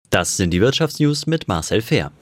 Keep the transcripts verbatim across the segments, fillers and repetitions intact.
Das sind die Wirtschaftsnews mit Marcel Fehr.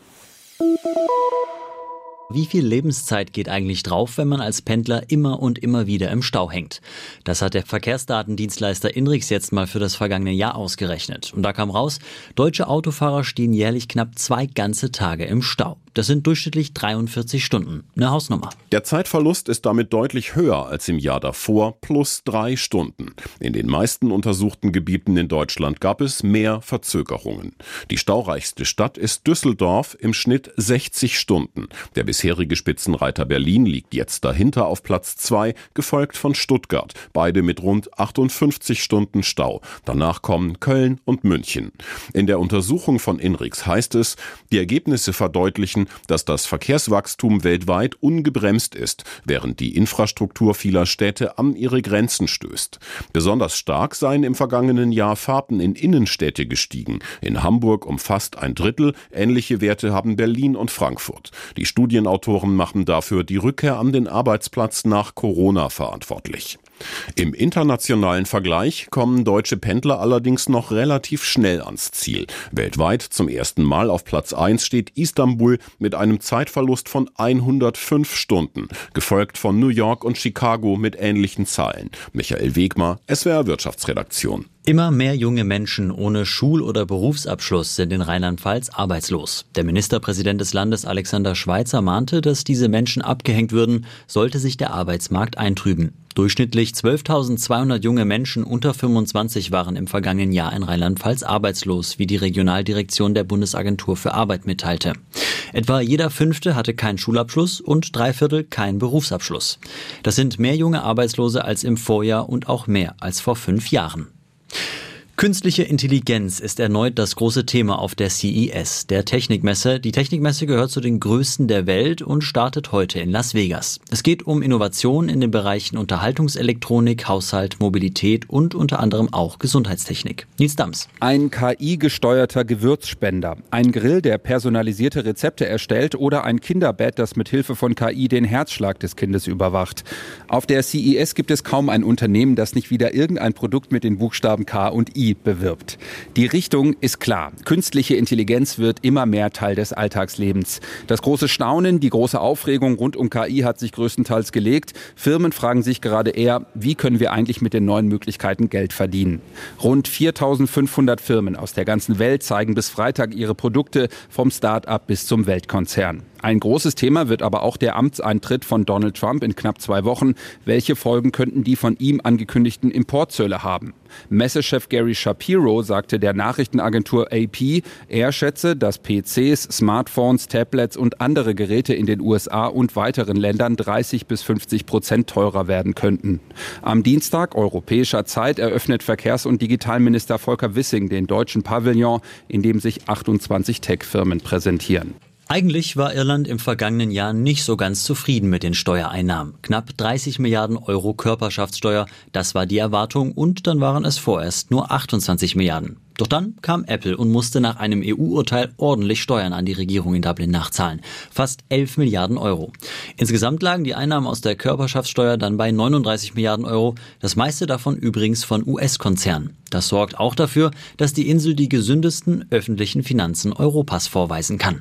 Wie viel Lebenszeit geht eigentlich drauf, wenn man als Pendler immer und immer wieder im Stau hängt? Das hat der Verkehrsdatendienstleister Inrix jetzt mal für das vergangene Jahr ausgerechnet. Und da kam raus, deutsche Autofahrer stehen jährlich knapp zwei ganze Tage im Stau. Das sind durchschnittlich dreiundvierzig Stunden. Eine Hausnummer. Der Zeitverlust ist damit deutlich höher als im Jahr davor, plus drei Stunden. In den meisten untersuchten Gebieten in Deutschland gab es mehr Verzögerungen. Die staureichste Stadt ist Düsseldorf, im Schnitt sechzig Stunden. Der bisherige Spitzenreiter Berlin liegt jetzt dahinter auf Platz zwei, gefolgt von Stuttgart, beide mit rund achtundfünfzig Stunden Stau. Danach kommen Köln und München. In der Untersuchung von Inrix heißt es, die Ergebnisse verdeutlichen, dass das Verkehrswachstum weltweit ungebremst ist, während die Infrastruktur vieler Städte an ihre Grenzen stößt. Besonders stark seien im vergangenen Jahr Fahrten in Innenstädte gestiegen. In Hamburg um fast ein Drittel, ähnliche Werte haben Berlin und Frankfurt. Die Studienautoren machen dafür die Rückkehr an den Arbeitsplatz nach Corona verantwortlich. Im internationalen Vergleich kommen deutsche Pendler allerdings noch relativ schnell ans Ziel. Weltweit zum ersten Mal auf Platz eins steht Istanbul mit einem Zeitverlust von hundertfünf Stunden, gefolgt von New York und Chicago mit ähnlichen Zahlen. Michael Wegmar, S W R Wirtschaftsredaktion. Immer mehr junge Menschen ohne Schul- oder Berufsabschluss sind in Rheinland-Pfalz arbeitslos. Der Ministerpräsident des Landes Alexander Schweitzer mahnte, dass diese Menschen abgehängt würden, sollte sich der Arbeitsmarkt eintrüben. Durchschnittlich zwölftausendzweihundert junge Menschen unter fünfundzwanzig waren im vergangenen Jahr in Rheinland-Pfalz arbeitslos, wie die Regionaldirektion der Bundesagentur für Arbeit mitteilte. Etwa jeder Fünfte hatte keinen Schulabschluss und drei Viertel keinen Berufsabschluss. Das sind mehr junge Arbeitslose als im Vorjahr und auch mehr als vor fünf Jahren. Künstliche Intelligenz ist erneut das große Thema auf der C E S, der Technikmesse. Die Technikmesse gehört zu den größten der Welt und startet heute in Las Vegas. Es geht um Innovationen in den Bereichen Unterhaltungselektronik, Haushalt, Mobilität und unter anderem auch Gesundheitstechnik. Nils Dams. Ein K I-gesteuerter Gewürzspender, ein Grill, der personalisierte Rezepte erstellt oder ein Kinderbett, das mit Hilfe von K I den Herzschlag des Kindes überwacht. Auf der C E S gibt es kaum ein Unternehmen, das nicht wieder irgendein Produkt mit den Buchstaben K und I bewirbt. Die Richtung ist klar. Künstliche Intelligenz wird immer mehr Teil des Alltagslebens. Das große Staunen, die große Aufregung rund um K I hat sich größtenteils gelegt. Firmen fragen sich gerade eher, wie können wir eigentlich mit den neuen Möglichkeiten Geld verdienen? Rund viertausendfünfhundert Firmen aus der ganzen Welt zeigen bis Freitag ihre Produkte, vom Start-up bis zum Weltkonzern. Ein großes Thema wird aber auch der Amtseintritt von Donald Trump in knapp zwei Wochen. Welche Folgen könnten die von ihm angekündigten Importzölle haben? Messechef Gary Shapiro sagte der Nachrichtenagentur A P, er schätze, dass P Cs, Smartphones, Tablets und andere Geräte in den U S A und weiteren Ländern dreißig bis fünfzig Prozent teurer werden könnten. Am Dienstag europäischer Zeit eröffnet Verkehrs- und Digitalminister Volker Wissing den deutschen Pavillon, in dem sich achtundzwanzig Tech-Firmen präsentieren. Eigentlich war Irland im vergangenen Jahr nicht so ganz zufrieden mit den Steuereinnahmen. Knapp dreißig Milliarden Euro Körperschaftssteuer, das war die Erwartung und dann waren es vorerst nur achtundzwanzig Milliarden. Doch dann kam Apple und musste nach einem E U-Urteil ordentlich Steuern an die Regierung in Dublin nachzahlen. Fast elf Milliarden Euro. Insgesamt lagen die Einnahmen aus der Körperschaftssteuer dann bei neununddreißig Milliarden Euro, das meiste davon übrigens von U S-Konzernen. Das sorgt auch dafür, dass die Insel die gesündesten öffentlichen Finanzen Europas vorweisen kann.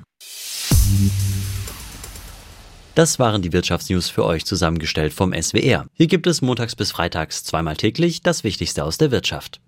Das waren die Wirtschaftsnews für euch zusammengestellt vom S W R. Hier gibt es montags bis freitags zweimal täglich das Wichtigste aus der Wirtschaft.